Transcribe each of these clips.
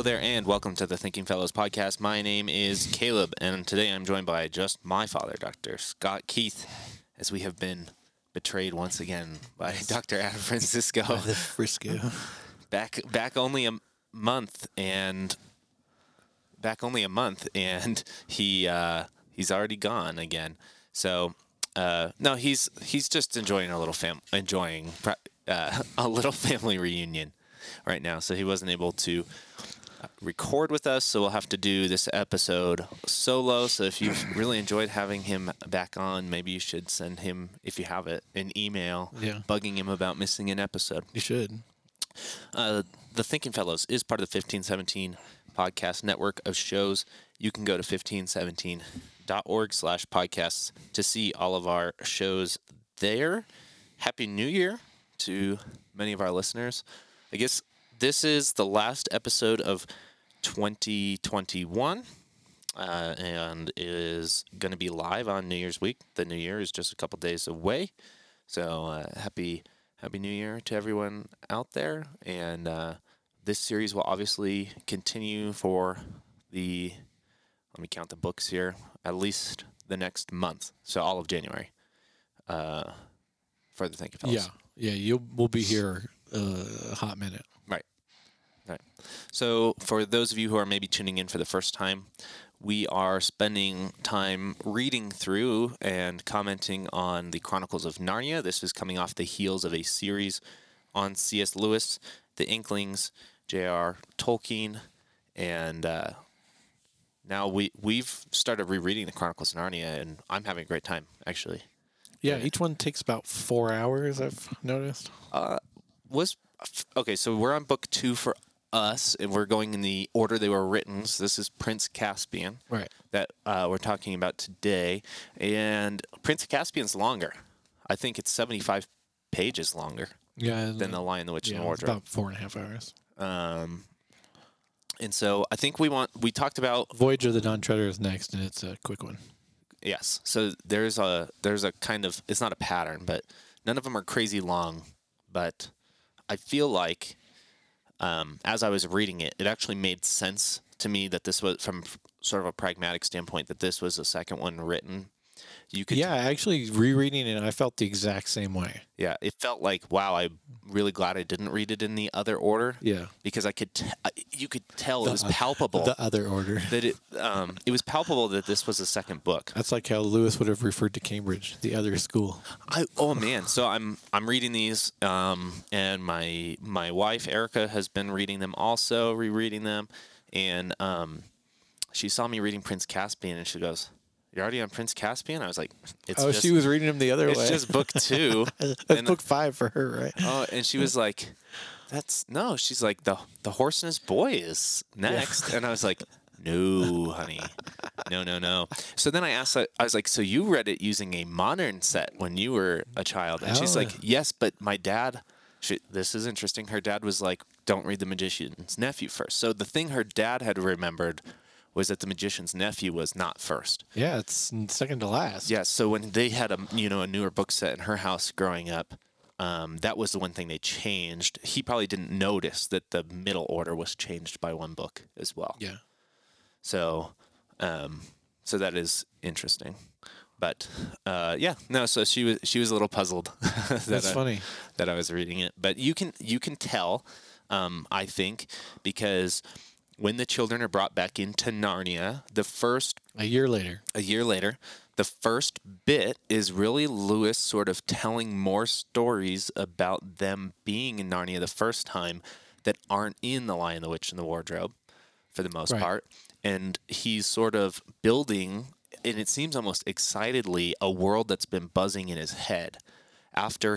there, and welcome to the Thinking Fellows podcast. My name is Caleb, and today I'm joined by just my father, Dr. Scott Keith, as we have been betrayed once again by Dr. Adam Francisco. The Frisco. Back only a month, and he's already gone again. So no, he's just enjoying a little family reunion right now. So he wasn't able to record with us, so we'll have to do this episode solo. So if you've really enjoyed having him back on, maybe you should send him, if you have it, an email bugging him about missing an episode. You should. The Thinking Fellows is part of the 1517 podcast network of shows. You can go to 1517.org/podcasts to see all of our shows there. Happy New Year to many of our listeners. I guess this is the last episode of 2021 and is going to be live on New Year's week. The New Year is just a couple days away. So happy New Year to everyone out there. And this series will obviously continue for let me count the books here, at least the next month. So all of January for the Thinking Fellows. Yeah, we'll be here a hot minute. Right. So for those of you who are maybe tuning in for the first time, we are spending time reading through and commenting on the Chronicles of Narnia. This is coming off the heels of a series on C.S. Lewis, The Inklings, J.R. Tolkien, and now we've started rereading the Chronicles of Narnia, and I'm having a great time, actually. Yeah, each one takes about 4 hours, I've noticed. Okay, so we're on book 2 for us, and we're going in the order they were written. So this is Prince Caspian, right? That we're talking about today, and Prince Caspian's longer. I think it's 75 pages longer. Than The Lion, the Witch, and the Wardrobe. About 4.5 hours. And so I think we talked about Voyage of the Dawn Treader is next, and it's a quick one. Yes. So there's a kind of, it's not a pattern, but none of them are crazy long. But I feel like as I was reading it, it actually made sense to me that this was, from sort of a pragmatic standpoint, that this was the second one written. Actually rereading it, I felt the exact same way. Yeah, it felt like, wow, I'm really glad I didn't read it in the other order. Yeah, because you could tell it was palpable. The other order. That it was palpable that this was the second book. That's like how Lewis would have referred to Cambridge, the other school. So I'm reading these, and my wife Erica has been reading them also, rereading them, and she saw me reading Prince Caspian, and she goes, "You're already on Prince Caspian?" I was like, she was reading him the other way. It's just book 2. That's book 5 for her, right? Oh, and she was like, she's like, the Horse and His Boy is next. Yeah. And I was like, no, honey. No. So then I asked, I was like, so you read it using a modern set when you were a child? And she's like, yes, but my dad, this is interesting. Her dad was like, don't read The Magician's Nephew first. So the thing her dad had remembered was that The Magician's Nephew was not first. Yeah, it's second to last. Yeah, so when they had a newer book set in her house growing up, that was the one thing they changed. He probably didn't notice that the middle order was changed by one book as well. Yeah. So that is interesting. But so she was a little puzzled. That's funny that I was reading it, but you can tell, I think, because when the children are brought back into Narnia, a year later, the first bit is really Lewis sort of telling more stories about them being in Narnia the first time that aren't in The Lion, the Witch, and the Wardrobe for the most part. And he's sort of building, and it seems almost excitedly, a world that's been buzzing in his head. After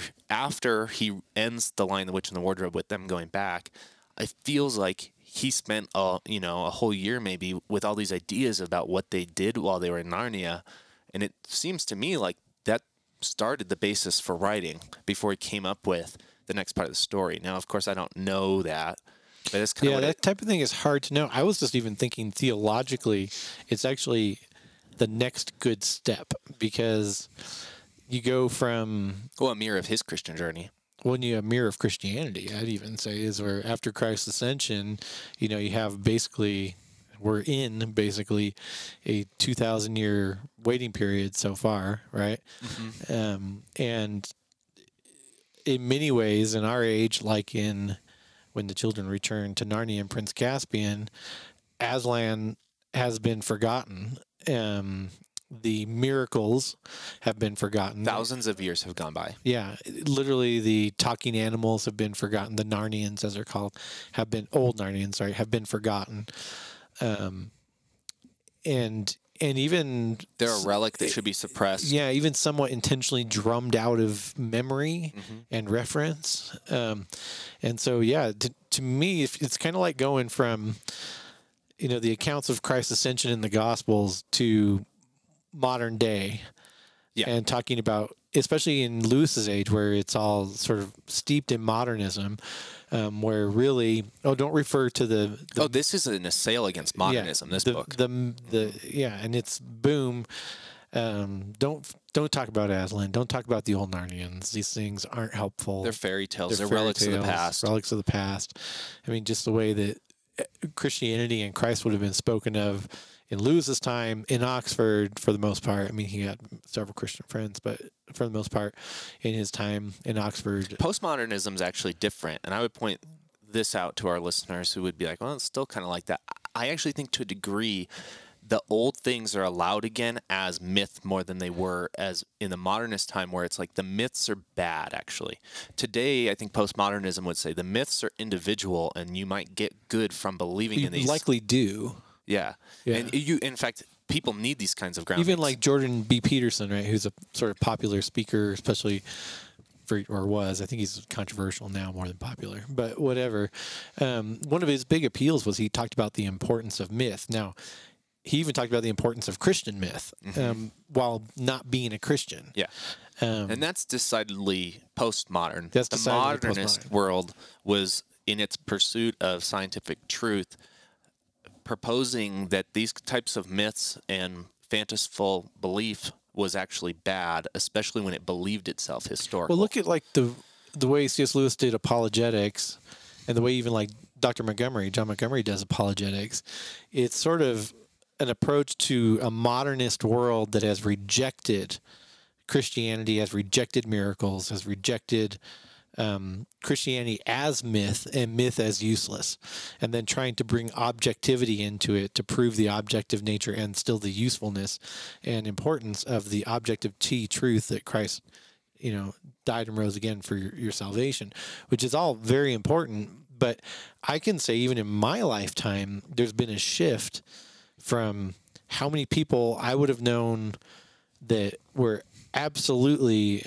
he ends The Lion, the Witch, and the Wardrobe with them going back, it feels like he spent a whole year maybe with all these ideas about what they did while they were in Narnia. And it seems to me like that started the basis for writing before he came up with the next part of the story. Now, of course, I don't know that, but it's kind of that type of thing is hard to know. I was just even thinking theologically, it's actually the next good step, because you go from a mirror of his Christian journey. a mirror of Christianity, I'd even say, is where after Christ's ascension, you have we're in basically a 2,000-year waiting period so far, right? And in many ways, in our age, like in when the children return to Narnia and Prince Caspian, Aslan has been forgotten. The miracles have been forgotten. Thousands of years have gone by. Yeah, literally the talking animals have been forgotten. The Narnians, as they're called, old Narnians, sorry, have been forgotten. And even they're a relic that should be suppressed. Yeah, even somewhat intentionally drummed out of memory and reference. And so, yeah, to me, it's kind of like going from, the accounts of Christ's ascension in the Gospels to modern day, and talking about, especially in Lewis's age, where it's all sort of steeped in modernism, where really, don't refer to the this is an assail against modernism. This book, and it's boom. Don't talk about Aslan. Don't talk about the old Narnians. These things aren't helpful. They're fairy tales. They're relics of the past. Relics of the past. I mean, just the way that Christianity and Christ would have been spoken of in Lewis's time in Oxford, for the most part. I mean, he had several Christian friends, but for the most part, in his time in Oxford, postmodernism is actually different. And I would point this out to our listeners who would be like, "Well, it's still kind of like that." I actually think, to a degree, the old things are allowed again as myth more than they were as in the modernist time, where it's like the myths are bad. Actually, today I think postmodernism would say the myths are individual, and you might get good from believing in these. You likely do. Yeah. And in fact, people need these kinds of groundings. Even like Jordan B. Peterson, right, who's a sort of popular speaker, especially was. I think he's controversial now more than popular, but whatever. One of his big appeals was he talked about the importance of myth. Now, he even talked about the importance of Christian myth, while not being a Christian. Yeah. And that's decidedly postmodern. That's the decidedly modernist postmodern. world was, in its pursuit of scientific truth, proposing that these types of myths and fanciful belief was actually bad, especially when it believed itself historical. Well, look at like the way C.S. Lewis did apologetics, and the way even like John Montgomery does apologetics. It's sort of an approach to a modernist world that has rejected Christianity, has rejected miracles, has rejected Christianity as myth and myth as useless, and then trying to bring objectivity into it to prove the objective nature and still the usefulness and importance of the objective truth that Christ, died and rose again for your salvation, which is all very important. But I can say even in my lifetime, there's been a shift from how many people I would have known that were absolutely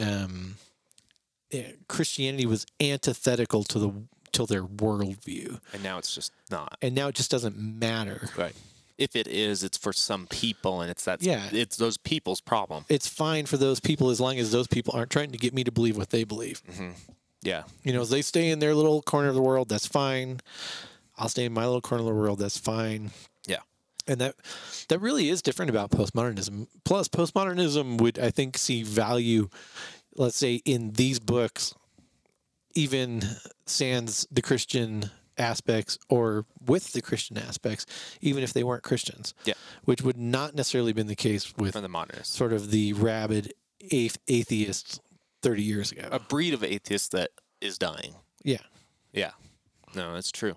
Christianity was antithetical to their worldview, and now it's just not. And now it just doesn't matter. Right. If it is, it's for some people, and it's those people's problem. It's fine for those people as long as those people aren't trying to get me to believe what they believe. Yeah. As they stay in their little corner of the world, that's fine. I'll stay in my little corner of the world, that's fine. Yeah. And that really is different about postmodernism. Plus, postmodernism would, I think, see value, let's say, in these books, even sans the Christian aspects or with the Christian aspects, even if they weren't Christians. Yeah. Which would not necessarily have been the case with the modernists. Sort of the rabid atheists 30 years ago. A breed of atheists that is dying. Yeah. Yeah. No, that's true.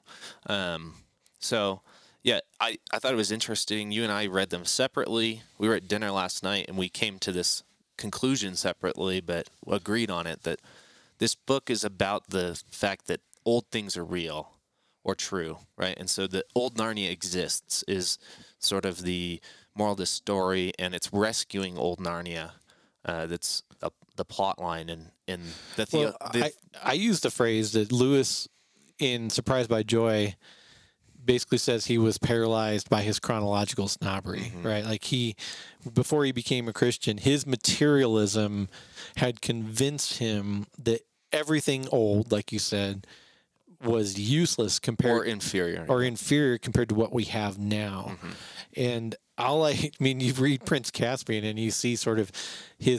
So, yeah, I thought it was interesting. You and I read them separately. We were at dinner last night, and we came to this conclusion separately, but agreed on it, that this book is about the fact that old things are real or true, right? And so the old Narnia exists is sort of the moral of the story, and it's rescuing old Narnia. That's the plot line in the I used the phrase that Lewis in Surprised by Joy basically says he was paralyzed by his chronological snobbery, right? Like before he became a Christian, his materialism had convinced him that everything old, like you said, was useless compared or inferior compared to what we have now. And you read Prince Caspian and you see sort of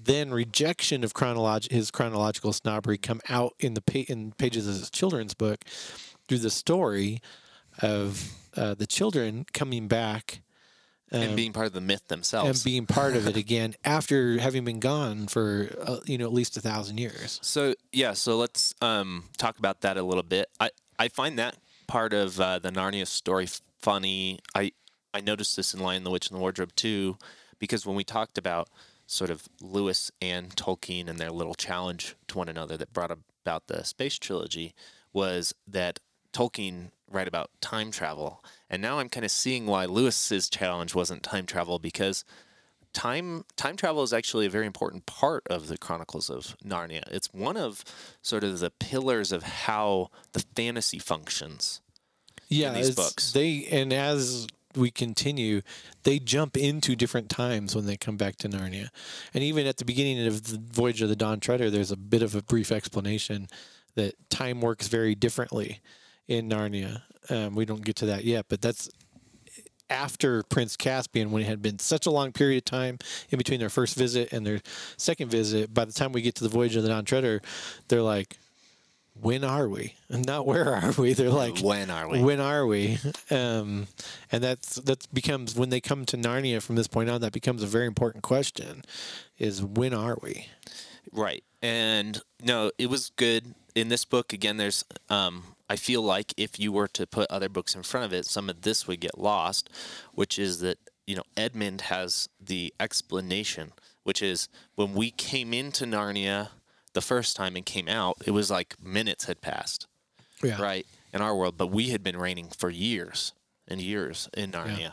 then rejection of his chronological snobbery come out in in pages of his children's book through the story of the children coming back and being part of the myth and themselves. being part of it again after having been gone for at least 1,000 years. So let's talk about that a little bit. I find that part of the Narnia story funny. I noticed this in Lion, the Witch, and the Wardrobe too, because when we talked about sort of Lewis and Tolkien and their little challenge to one another that brought about the space trilogy, was that Tolkien write about time travel, and now I'm kind of seeing why Lewis's challenge wasn't time travel, because time travel is actually a very important part of the Chronicles of Narnia. It's one of sort of the pillars of how the fantasy functions. Yeah, in these books. And as we continue, they jump into different times when they come back to Narnia. And even at the beginning of the Voyage of the Dawn Treader, there's a bit of a brief explanation that time works very differently in Narnia. We don't get to that yet, but that's after Prince Caspian, when it had been such a long period of time in between their first visit and their second visit. By the time we get to the Voyage of the Dawn Treader, they're like, when are we? And not where are we? They're like, When are we? When are we? And that becomes, when they come to Narnia from this point on, that becomes a very important question: is when are we? Right. And no, it was good in this book. Again, there's I feel like if you were to put other books in front of it, some of this would get lost, which is that, Edmund has the explanation, which is when we came into Narnia the first time and came out, it was like minutes had passed, Yeah. right, in our world, but we had been reigning for years and years in Narnia.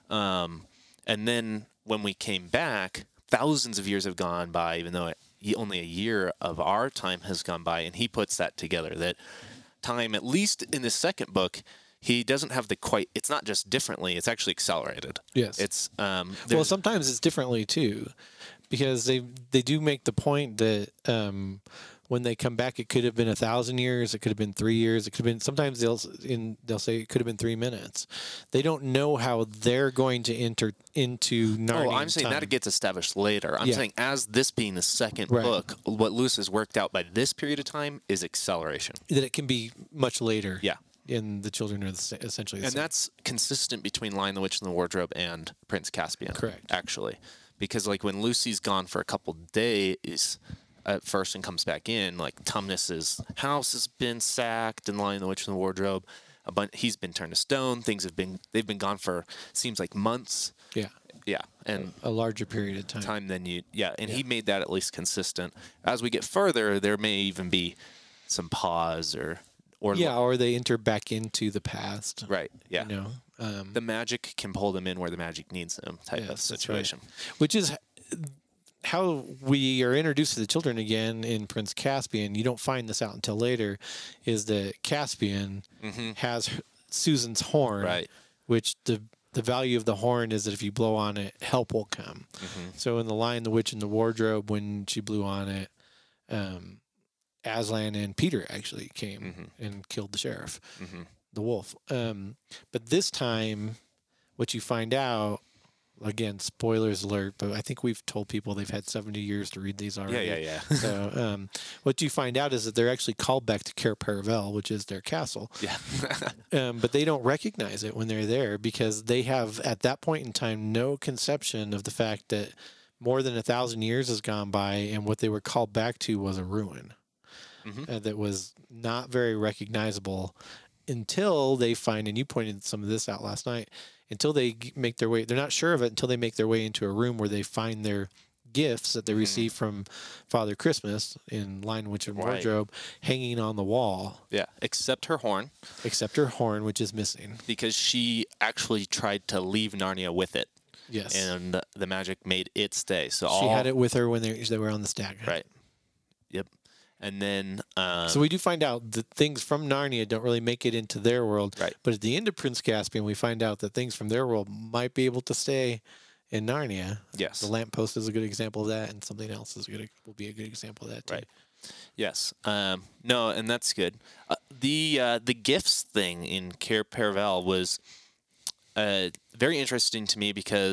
And then when we came back, thousands of years have gone by, even though only a year of our time has gone by, and he puts that together, that time, at least in the second book, he doesn't have it's not just differently, it's actually accelerated. Yes. It's Well, sometimes it's differently too, because they do make the point that when they come back, it could have been 1,000 years, it could have been 3 years, it could have been. Sometimes they'll say it could have been 3 minutes. They don't know how they're going to enter into Narnia. Oh, I'm saying that it gets established later. I'm saying as this being the second Right. book, what Lewis has worked out by this period of time is acceleration. That it can be much later. Yeah. And the children are essentially the And same. that's consistent between Lion, the Witch, and the Wardrobe and Prince Caspian. Correct. Actually. Because, like, when Lucy's gone for a couple days at first and comes back in, like, Tumnus's house has been sacked in Lion, the Witch, and the Wardrobe. He's been turned to stone. They've been gone for, seems like months. Yeah. Yeah. And A larger period of time. than he made that at least consistent. As we get further, there may even be some pause or Or they enter back into the past. right. Yeah. The magic can pull them in where the magic needs them type of Yes, that's situation. which is how we are introduced to the children again in Prince Caspian. You don't find this out until later, is that Caspian has Susan's horn, Right. which the value of the horn is that if you blow on it, help will come. So in The Lion, the Witch, and the Wardrobe, when she blew on it, Aslan and Peter actually came and killed the sheriff, the wolf. But this time, what you find out, again, spoilers alert, but I think we've told people they've had 70 years to read these already. Yeah. So what you find out is that they're actually called back to Cair Paravel, which is their castle. Yeah. But they don't recognize it when they're there, because they have, at that point in time, no conception of the fact that more than 1,000 years has gone by, and what they were called back to was a ruin that was not very recognizable until they find, and you pointed some of this out last night, until they make their way, they're not sure of it until they make their way into a room where they find their gifts that they received from Father Christmas in Lion, Witch, and Wardrobe hanging on the wall. Yeah. Except her horn, Except her horn, which is missing. because she actually tried to leave Narnia with it, Yes. and the magic made it stay. So She had it with her when they were on the stag. Right. Yep. And then So we do find out that things from Narnia don't really make it into their world. Right. But at the end of Prince Caspian, we find out that things from their world might be able to stay in Narnia. yes. The lamppost is a good example of that, and something else will be a good example of that too. Right. Yes. No, and that's good. The gifts thing in Cair Paravel was very interesting to me, because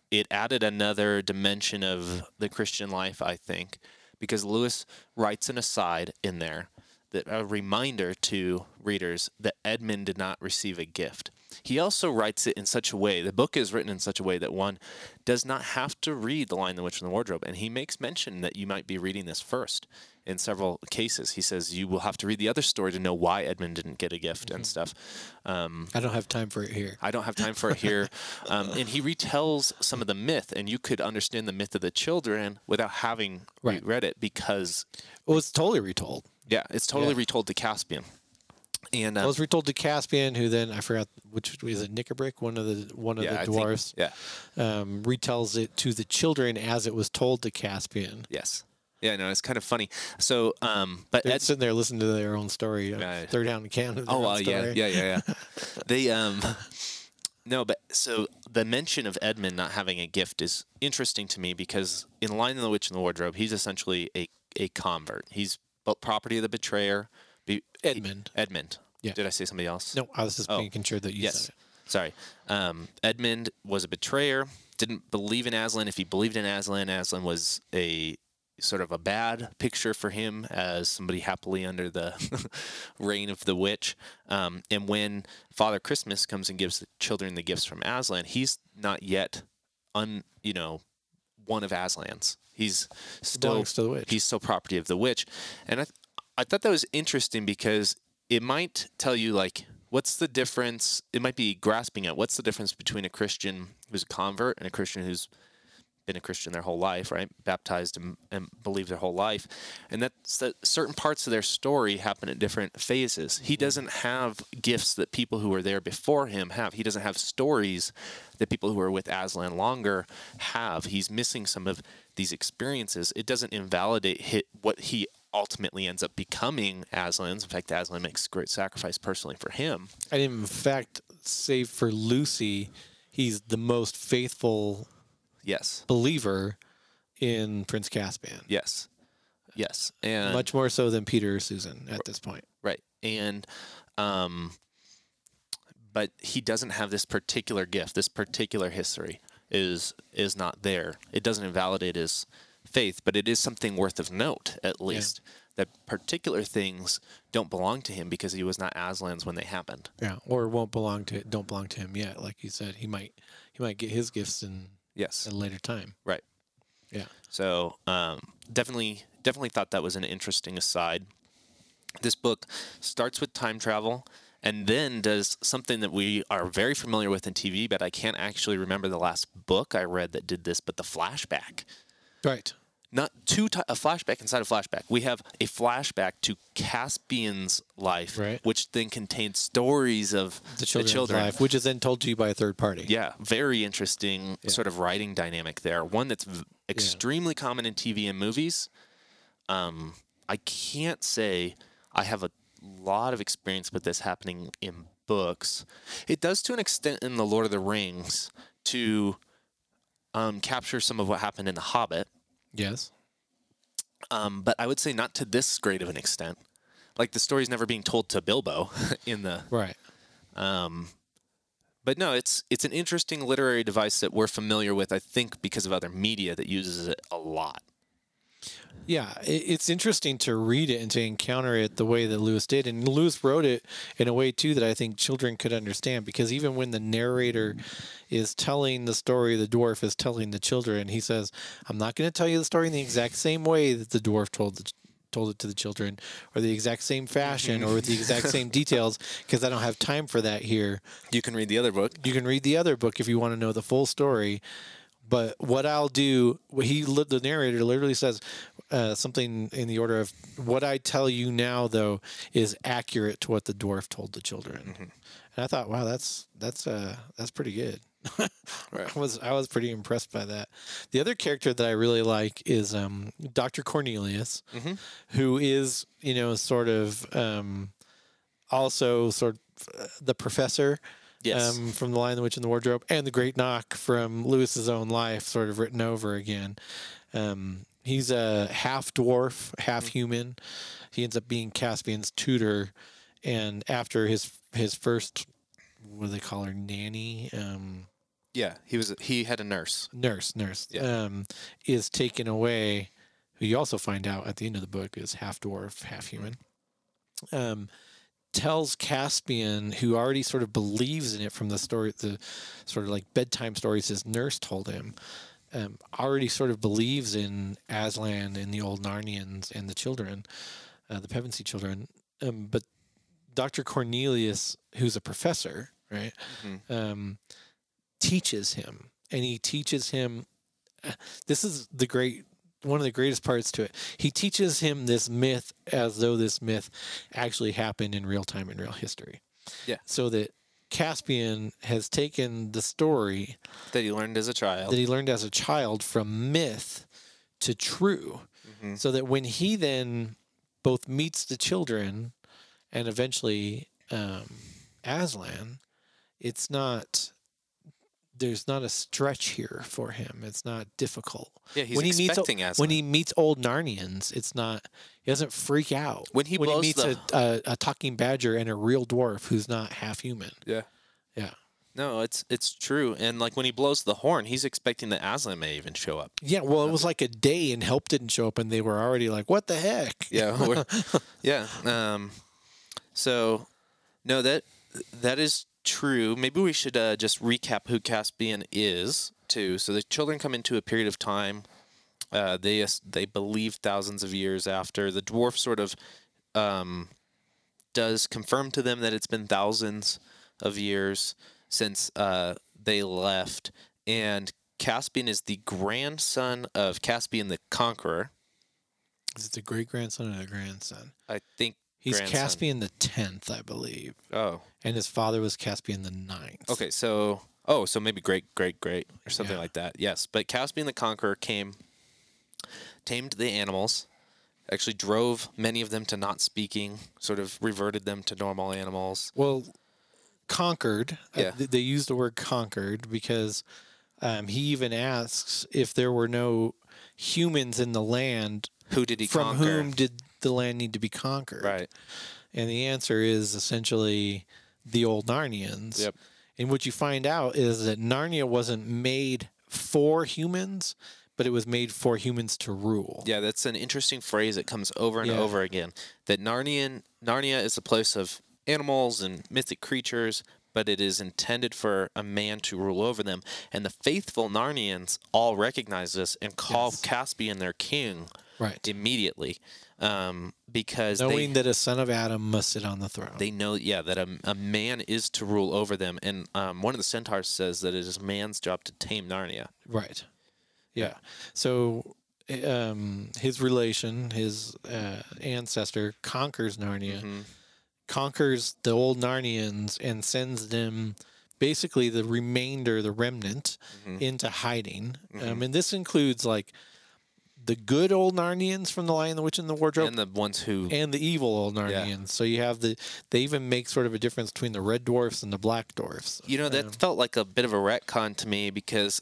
it added another dimension of the Christian life, I think, because Lewis writes an aside in there, that a reminder to readers that Edmund did not receive a gift. He also writes it in such a way, the book is written in such a way that one does not have to read The Lion, the Witch, and the Wardrobe. And he makes mention that you might be reading this first in several cases. He says you will have to read the other story to know why Edmund didn't get a gift and stuff. I don't have time for it here. I don't have time for it here. And he retells some of the myth, and you could understand the myth of the children without having read it, because Well, it's totally retold. yeah, it's totally retold to Caspian. And It was retold to Caspian, who then I forgot which was it, Nickabrick, one of the I think- dwarfs, retells it to the children as it was told to Caspian. Yes. Yeah, no, it's kind of funny. So, but They're sitting there listening to their own story. They're down in Canada. Yeah. They no, but so the mention of Edmund not having a gift is interesting to me, because in Lion, the Witch, and the Wardrobe, he's essentially a convert. He's property of the betrayer. Edmund. Yeah. Did I say somebody else? No, I was just making sure that you said it. Sorry. Edmund was a betrayer, didn't believe in Aslan. If he believed in Aslan, Aslan was a sort of a bad picture for him as somebody happily under the reign of the witch. And when Father Christmas comes and gives the children the gifts from Aslan, he's not yet one of Aslan's. He's still Belongs to the witch. He's still property of the witch. And I thought that was interesting, because it might tell you, like, what's the difference? It might be grasping at what's the difference between a Christian who's a convert and a Christian who's been a Christian their whole life, right? Baptized and believed their whole life. And that's that certain parts of their story happen at different phases. He doesn't have gifts that people who were there before him have. He doesn't have stories that people who are with Aslan longer have. He's missing some of these experiences. It doesn't invalidate what he ultimately ends up becoming Aslan's. In fact, Aslan makes a great sacrifice personally for him. And in fact, save for Lucy, he's the most faithful believer in Prince Caspian. Yes. And much more so than Peter or Susan at this point. Right. And but he doesn't have this particular gift. This particular history is not there. It doesn't invalidate his faith, but it is something worth of note, at least, that particular things don't belong to him because he was not Aslan's when they happened. Yeah, or don't belong to him yet. Like you said, he might get his gifts at a later time. Right. Yeah. So definitely thought that was an interesting aside. This book starts with time travel and then does something that we are very familiar with in TV, but I can't actually remember the last book I read that did this, but the flashback. Right. Not a flashback inside a flashback. We have a flashback to Caspian's life, which then contains stories of the children's life, which is then told to you by a third party. Yeah, very interesting sort of writing dynamic there. One that's extremely common in TV and movies. I can't say I have a lot of experience with this happening in books. It does to an extent in The Lord of the Rings to capture some of what happened in The Hobbit. Yes. But I would say not to this great of an extent. Like the story's never being told to Bilbo in the right. But no, it's an interesting literary device that we're familiar with, I think, because of other media that uses it a lot. Yeah, it's interesting to read it and to encounter it the way that Lewis did. And Lewis wrote it in a way, too, that I think children could understand. Because even when the narrator is telling the story, the dwarf is telling the children, he says, I'm not going to tell you the story in the exact same way that the dwarf told it to the children, or the exact same fashion, or with the exact same details, because I don't have time for that here. You can read the other book. You can read the other book if you want to know the full story. But what I'll do, the narrator literally says something in the order of, what I tell you now, though, is accurate to what the dwarf told the children. Mm-hmm. And I thought, wow, that's pretty good. Right. I was pretty impressed by that. The other character that I really like is Dr. Cornelius, who is, sort of also sort of the professor. Yes. From The Lion, the Witch, and the Wardrobe, and The Great Knock from Lewis's own life, sort of written over again. He's a half dwarf, half human. He ends up being Caspian's tutor, and after his first, what do they call her, nanny? Yeah, he had a nurse. nurse, Yeah. is taken away, who you also find out at the end of the book is half dwarf, half human, tells Caspian, who already sort of believes in it from the story, the sort of like bedtime stories his nurse told him, already sort of believes in Aslan and the old Narnians and the children, the Pevensey children. But Dr. Cornelius, who's a professor, right, teaches him, and he teaches him. This is one of the greatest parts to it. He teaches him this myth as though this myth actually happened in real time in real history. Yeah. So that Caspian has taken the story That he learned as a child. that he learned as a child from myth to true. So that when he then both meets the children and eventually Aslan, there's not a stretch here for him. It's not difficult. Yeah, he's expecting Aslan. When he meets old Narnians, he doesn't freak out. When he blows meets a talking badger and a real dwarf who's not half human. Yeah. Yeah. No, it's true. And like when he blows the horn, he's expecting that Aslan may even show up. Yeah, well, it was like a day and Help didn't show up, and they were already like, "What the heck?" Yeah, yeah. So, no, that is true. Maybe we should just recap who Caspian is too. So the children come into a period of time. They believe thousands of years after the dwarf sort of does confirm to them that it's been thousands of years since they left, and Caspian is the grandson of Caspian the Conqueror. Is it the great grandson or the grandson? I think He's grandson. Caspian the 10th, I believe. Oh, And his father was Caspian the 9th. okay. So maybe great or something Yeah. like that. Yes, but Caspian the Conqueror came, tamed the animals, actually drove many of them to not speaking, sort of reverted them to normal animals. Well, conquered. Yeah. They use the word conquered because he even asks if there were no humans in the land, Who did he from conquer? whom did the land need to be conquered? Right. And the answer is essentially the old Narnians. Yep. And what you find out is that Narnia wasn't made for humans, but it was made for humans to rule. Yeah, that's an interesting phrase that comes over and Yeah. over again. That Narnia is a place of animals and mythic creatures, but it is intended for a man to rule over them. And the faithful Narnians all recognize this and call Yes. Caspian their king Right. immediately, because Knowing that a son of Adam must sit on the throne. they know, that a man is to rule over them. And one of the centaurs says that it is man's job to tame Narnia. Right. Yeah. So his relation, his ancestor, conquers Narnia, conquers the old Narnians, and sends them basically the remnant into hiding. And this includes like the good old Narnians from The Lion, the Witch, and the Wardrobe, And the ones who and the evil old Narnians. So you have they even make sort of a difference between the red dwarfs and the black dwarfs. that felt like a bit of a retcon to me, because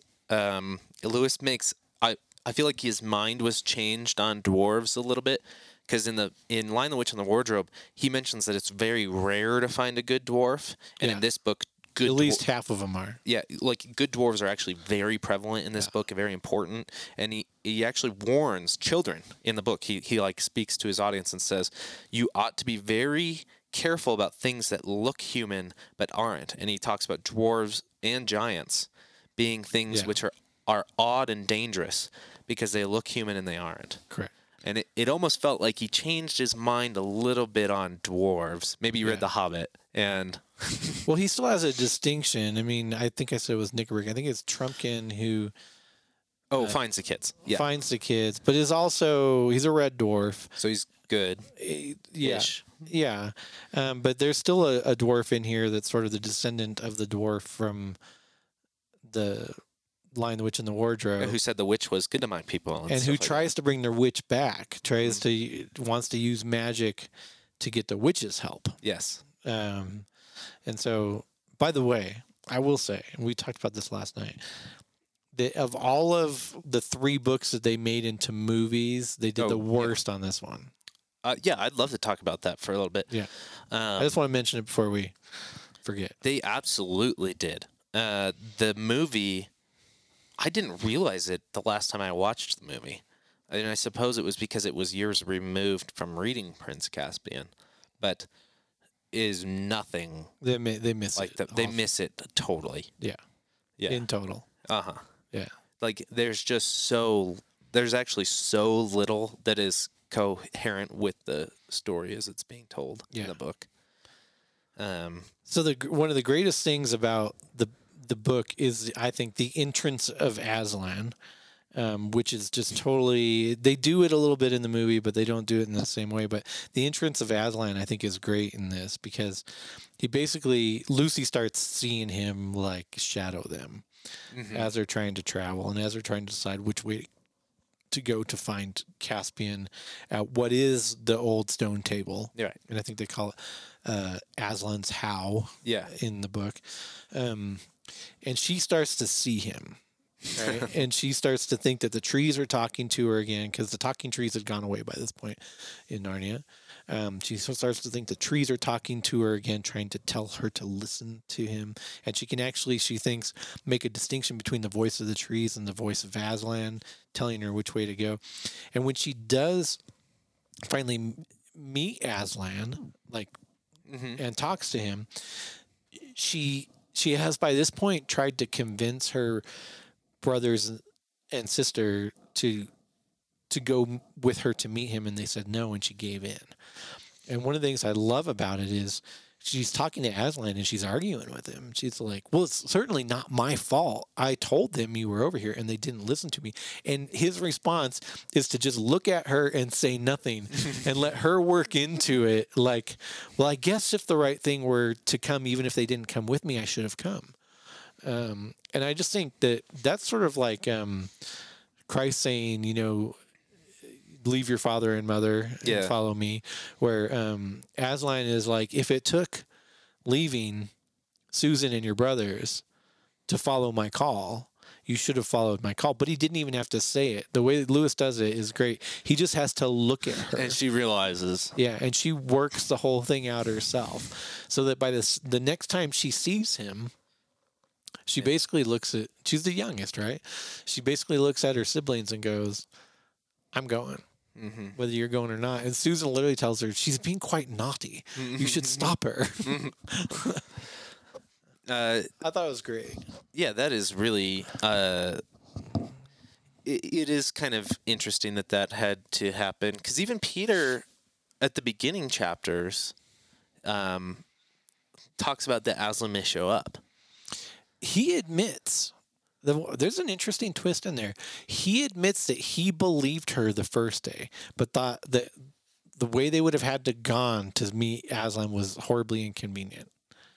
Lewis makes I feel like his mind was changed on dwarves a little bit, because in Lion, the Witch, and the Wardrobe, he mentions that it's very rare to find a good dwarf, and in Yeah. this book, good At least half of them are. yeah, like good dwarves are actually very prevalent in this book and very important. And he actually warns children in the book. He like speaks to his audience and says, you ought to be very careful about things that look human but aren't. And he talks about dwarves and giants being things Yeah. which are odd and dangerous because they look human and they aren't. Correct. And it almost felt like he changed his mind a little bit on dwarves. Maybe you read The Hobbit and Well, he still has a distinction. I mean, I think I said it was Nickerrick. I think it's Trumpkin who finds the kids. Yeah. finds the kids, but he's a red dwarf. So he's good. Yeah. Ish. Yeah. But there's still a dwarf in here that's sort of the descendant of the dwarf from the Lion, the Witch, and the Wardrobe. Who said the witch was good to my people. And who stuff like tries to bring their witch back, wants to use magic to get the witch's help. that. Yes. And so, by the way, I will say, and we talked about this last night, that of all of the 3 books that they made into movies, they did the worst on this one. Yeah, I'd love to talk about that for a little bit. Yeah. I just want to mention it before we forget. They absolutely did. the movie, I didn't realize it the last time I watched the movie. And I suppose it was because it was years removed from reading Prince Caspian, but is nothing They miss like it. that. They miss it totally. Yeah. Yeah. In total. Uh-huh. Yeah. Like there's actually so little that is coherent with the story as it's being told in Yeah. the book. So one of the greatest things about the book is, I think, the entrance of Aslan, which is just totally. They do it a little bit in the movie, but they don't do it in the same way. But the entrance of Aslan, I think, is great in this because he basically Lucy starts seeing him like shadow them as they're trying to travel and as they're trying to decide which way to go to find Caspian at what is the old stone table. Right. And I think they call it Aslan's How Yeah. in the book. And she starts to see him. Right? And she starts to think that the trees are talking to her again because the talking trees had gone away by this point in Narnia. She starts to think the trees are talking to her again, trying to tell her to listen to him. And she can actually, she thinks, make a distinction between the voice of the trees and the voice of Aslan, telling her which way to go. And when she does finally meet Aslan, like, and talks to him, she has by this point tried to convince her brothers and sister to go with her to meet him, and they said no, and she gave in. And one of the things I love about it is she's talking to Aslan and she's arguing with him. She's like, well, it's certainly not my fault. I told them you were over here and they didn't listen to me. And his response is to just look at her and say nothing and let her work into it. Like, well, I guess if the right thing were to come, even if they didn't come with me, I should have come. And I just think that that's sort of like Christ saying, leave your father and mother and follow me, where Aslan is like, if it took leaving Susan and your brothers to follow my call, you should have followed my call. But he didn't even have to say it. The way Lewis does it is great. He just has to look at her. And she realizes. Yeah, and she works the whole thing out herself. So that by the next time she sees him, she basically looks at, she's the youngest, right? She basically looks at her siblings and goes, I'm going. Whether you're going or not. And Susan literally tells her, she's being quite naughty. You should stop her. I thought it was great. Yeah, that is really. It is kind of interesting that had to happen because even Peter, at the beginning chapters, talks about that Aslan may show up. He admits. There's an interesting twist in there. He admits that he believed her the first day, but thought that the way they would have had to gone to meet Aslan was horribly inconvenient.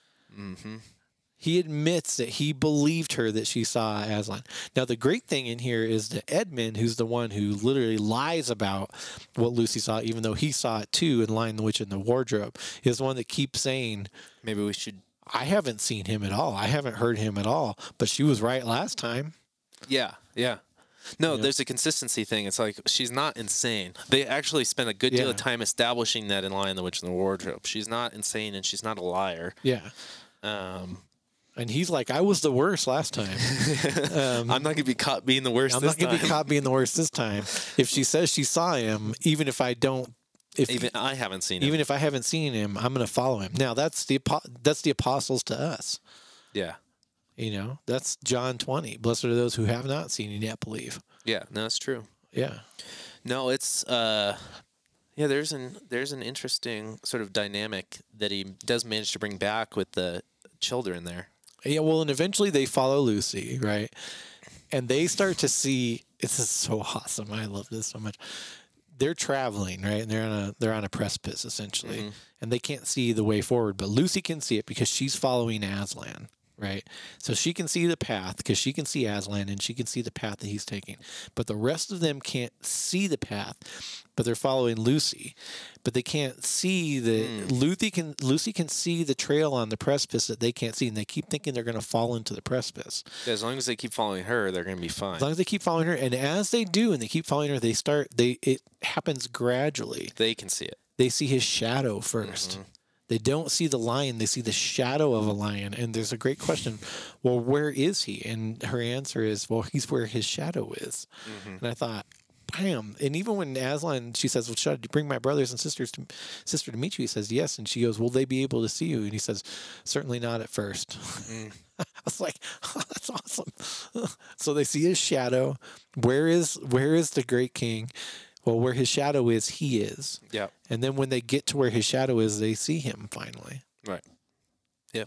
He admits that he believed her that she saw Aslan. Now, the great thing in here is that Edmund, who's the one who literally lies about what Lucy saw, even though he saw it too in Lion, the Witch, and the Wardrobe, is the one that keeps saying, maybe we should. I haven't seen him at all. I haven't heard him at all. But she was right last time. Yeah. No, there's a consistency thing. It's like she's not insane. They actually spent a good deal of time establishing that in Lion, the Witch, and the Wardrobe. She's not insane and she's not a liar. Yeah. And he's like, I was the worst last time. I'm not going to be caught being the worst I'm this not going to time. be caught being the worst this time. If she says she saw him, even if I don't, even I haven't seen him. Even if I haven't seen him, I'm going to follow him. Now, that's the apostles to us. Yeah. That's John 20. Blessed are those who have not seen and yet believe. Yeah, no, that's true. Yeah. No, it's there's an interesting sort of dynamic that he does manage to bring back with the children there. Yeah, well, and eventually they follow Lucy, right? And they start to see, this is so awesome. I love this so much. They're traveling, right? And they're on a precipice essentially, and they can't see the way forward. But Lucy can see it because she's following Aslan, right? So she can see the path because she can see Aslan and she can see the path that he's taking. But the rest of them can't see the path, but they're following Lucy. But they can't see Lucy can see the trail on the precipice that they can't see, and they keep thinking they're going to fall into the precipice. Yeah, as long as they keep following her, they're going to be fine. As long as they keep following her, and as they do, and they keep following her, it happens gradually. They can see it. They see his shadow first. They don't see the lion, they see the shadow of a lion. And there's a great question, well, where is he? And her answer is, well, he's where his shadow is. And I thought, bam. And even when Aslan, she says, well, should I bring my brothers and sister to meet you? He says, yes. And she goes, will they be able to see you? And he says, certainly not at first. I was like, oh, that's awesome. So they see his shadow. Where is the great king? Well, where his shadow is, he is. Yeah. And then when they get to where his shadow is, they see him finally. Right. Yeah.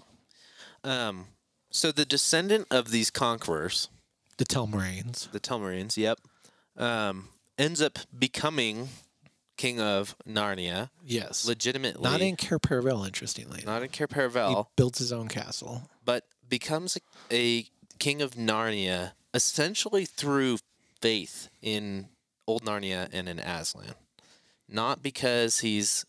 So the descendant of these conquerors, The Telmarines. the Telmarines, yep, ends up becoming king of Narnia Yes. legitimately. Not in Cair Paravel, interestingly. Not in Cair He Paravel, builds his own castle. but becomes a king of Narnia essentially through faith in Old Narnia and in Aslan. Not because he's,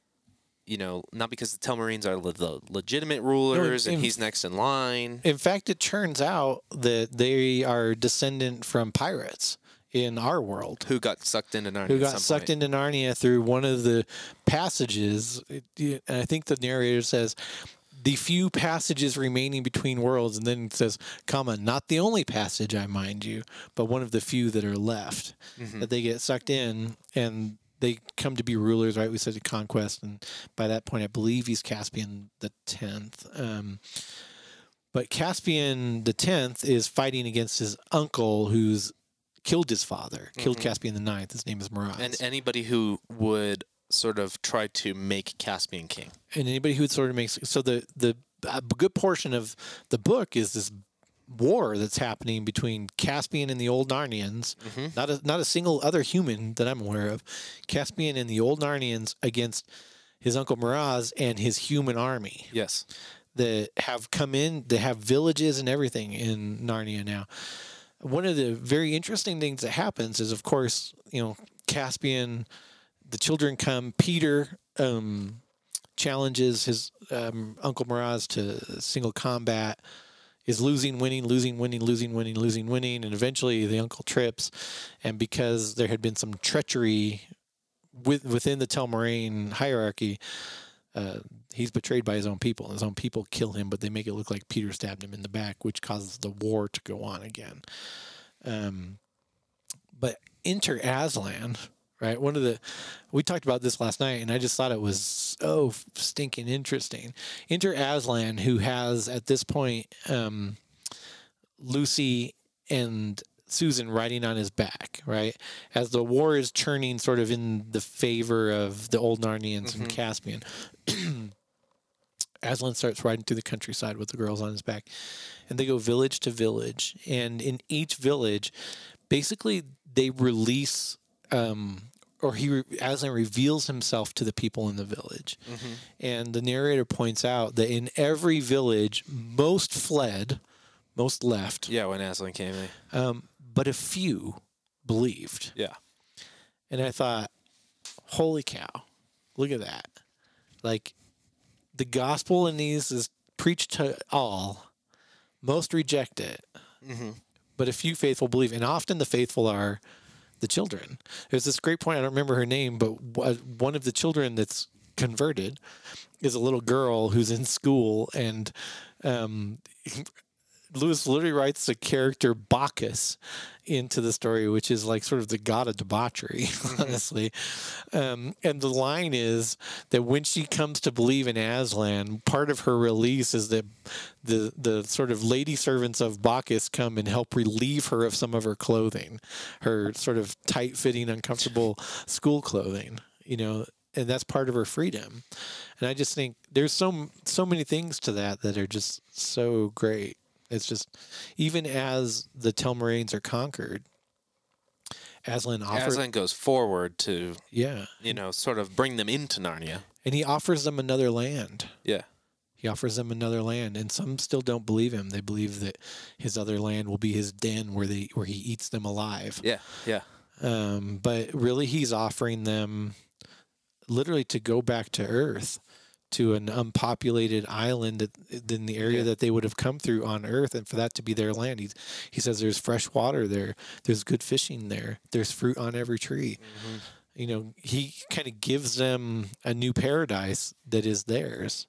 not because the Telmarines are the legitimate rulers and he's next in line. In fact, it turns out that they are descendant from pirates in our world. Who got sucked into Narnia? Who got sucked into Narnia through one of the passages. And I think the narrator says, the few passages remaining between worlds, and then it says, comma, not the only passage, I mind you, but one of the few that are left, that they get sucked in, and they come to be rulers, right? We said conquest, and by that point, I believe he's Caspian the 10th. But Caspian the 10th is fighting against his uncle who's killed his father, killed Caspian the 9th. His name is Miraz. And anybody who would sort of try to make Caspian king. And anybody who would sort of make so the a good portion of the book is this war that's happening between Caspian and the old Narnians. Not a single other human that I'm aware of. Caspian and the old Narnians against his uncle Miraz and his human army Yes. that have come in. They have villages and everything in Narnia now. One of the very interesting things that happens is, of course, Caspian. The children come. Peter challenges his Uncle Miraz to single combat, is losing, winning, and eventually the uncle trips. And because there had been some treachery within the Telmarine hierarchy, he's betrayed by his own people. His own people kill him, but they make it look like Peter stabbed him in the back, which causes the war to go on again. But enter Aslan. Right. We talked about this last night, and I just thought it was so stinking interesting. Enter Aslan, who has at this point Lucy and Susan riding on his back. Right, as the war is turning sort of in the favor of the old Narnians and Caspian. Aslan starts riding through the countryside with the girls on his back, and they go village to village. And in each village, basically, they release. Aslan reveals himself to the people in the village. And the narrator points out that in every village, most fled, most left. Yeah, when Aslan came in. But a few believed. Yeah. And I thought, holy cow, look at that. Like, the gospel in these is preached to all. Most reject it. But a few faithful believe. And often the faithful are the children. There's this great point. I don't remember her name, but one of the children that's converted is a little girl who's in school, and Lewis literally writes the character Bacchus into the story, which is like sort of the god of debauchery, honestly. And the line is that when she comes to believe in Aslan, part of her release is that the sort of lady servants of Bacchus come and help relieve her of some of her clothing, her sort of tight-fitting, uncomfortable school clothing, and that's part of her freedom. And I just think there's so many things to that are just so great. It's just, even as the Telmarines are conquered, Aslan goes forward to, yeah, sort of bring them into Narnia. And he offers them another land. Yeah. He offers them another land, and some still don't believe him. They believe that his other land will be his den where he eats them alive. Yeah, yeah. But really, he's offering them literally to go back to Earth, to an unpopulated island in the area that they would have come through on Earth, and for that to be their land. He says there's fresh water there, there's good fishing there, there's fruit on every tree. he kind of gives them a new paradise that is theirs.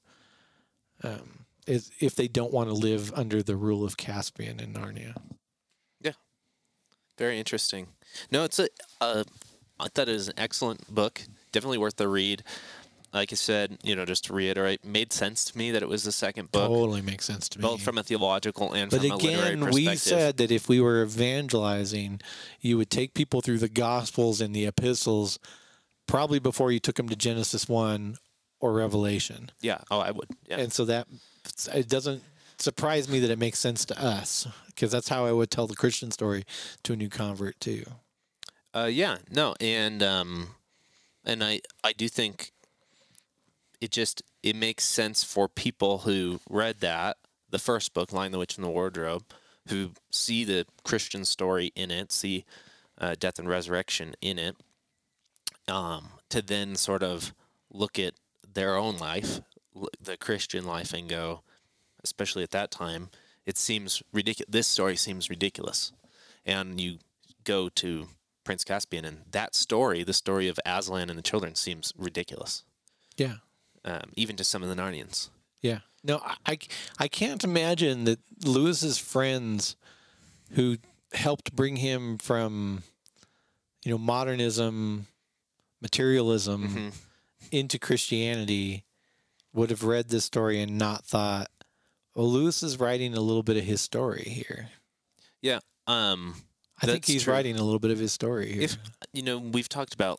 If they don't want to live under the rule of Caspian and Narnia. Yeah. Very interesting. No, I thought it was an excellent book. Definitely worth the read. Like I said, just to reiterate, made sense to me that it was the second book, Totally makes sense to me. both from a theological and But from a literary again, perspective. we said that if we were evangelizing, you would take people through the Gospels and the epistles probably before you took them to Genesis 1 or Revelation. Yeah. Oh, I would. Yeah. And so that it doesn't surprise me that it makes sense to us, because that's how I would tell the Christian story to a new convert too. Yeah. No. And I do think it makes sense for people who read the first book, Lion, the Witch, and the Wardrobe, who see the Christian story in it, see death and resurrection in it, to then sort of look at their own life, the Christian life, and go, especially at that time, it seems ridiculous. This story seems ridiculous. And you go to Prince Caspian, and that story, the story of Aslan and the children, seems ridiculous. Yeah. Even to some of the Narnians. Yeah. No, I can't imagine that Lewis's friends who helped bring him from, modernism, materialism into Christianity would have read this story and not thought, well, Lewis is writing a little bit of his story here. Yeah. I think he's writing a little bit of his story here. If we've talked about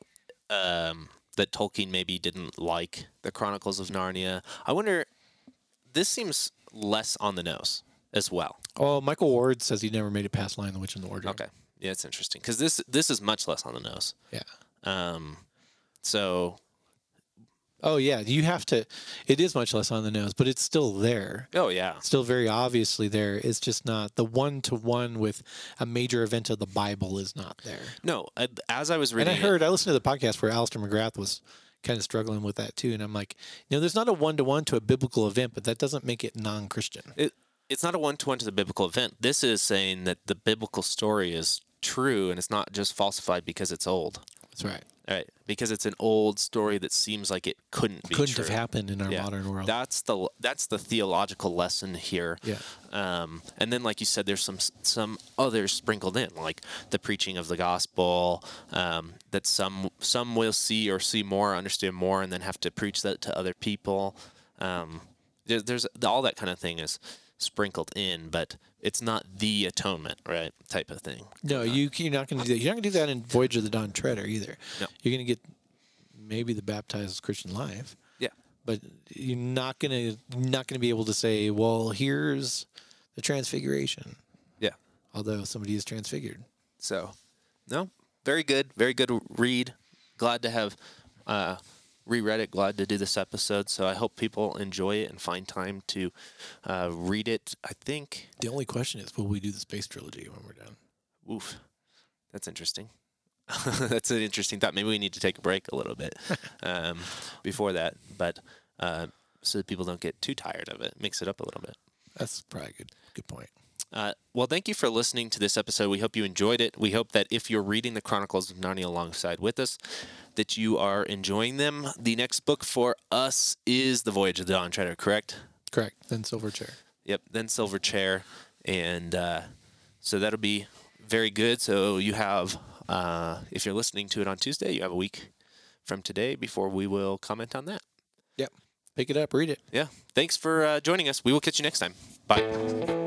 that Tolkien maybe didn't like the Chronicles of Narnia. I wonder, this seems less on the nose as well. Oh, Michael Ward says he never made it past Lion, the Witch, and the Wardrobe. Okay. Yeah, it's interesting because this is much less on the nose. Yeah. So. Oh yeah, you have to. It is much less on the nose, but it's still there. Oh yeah, still very obviously there. It's just not the one-to-one with a major event of the Bible is not there. No, as I was reading, and I listened to the podcast where Alistair McGrath was kind of struggling with that too, and I'm like, there's not a one-to-one to a biblical event, but that doesn't make it non-Christian. It's not a one-to-one to the biblical event. This is saying that the biblical story is true, and it's not just falsified because it's old. That's right. Right, because it's an old story that seems like it couldn't have happened in our modern world. That's the theological lesson here. Yeah. And then, like you said, there's some others sprinkled in, like the preaching of the gospel, that some will see more, understand more, and then have to preach that to other people. There's all that kind of thing is sprinkled in, but it's not the atonement, right? Type of thing. No, you're not going to do that. You're not going to do that in Voyage of the Dawn Treader either. No. You're going to get maybe the baptized Christian life. Yeah. But you're not going to be able to say, well, here's the transfiguration. Yeah. Although somebody is transfigured. So, no, very good read. Glad to have reread it. Glad to do this episode. So I hope people enjoy it and find time to read it. I think the only question is, will we do the space trilogy when we're done? Oof, that's interesting. That's an interesting thought. Maybe we need to take a break a little bit before that, but so that people don't get too tired of it. Mix it up a little bit. That's probably a good point. Well, thank you for listening to this episode. We hope you enjoyed it. We hope that if you're reading the Chronicles of Narnia alongside with us, that you are enjoying them. The next book for us is The Voyage of the Dawn Treader, correct? Correct. Then Silverchair. Yep, then Silverchair. And so that'll be very good. So you have, if you're listening to it on Tuesday, you have a week from today before we will comment on that. Yep. Pick it up, read it. Yeah. Thanks for joining us. We will catch you next time. Bye.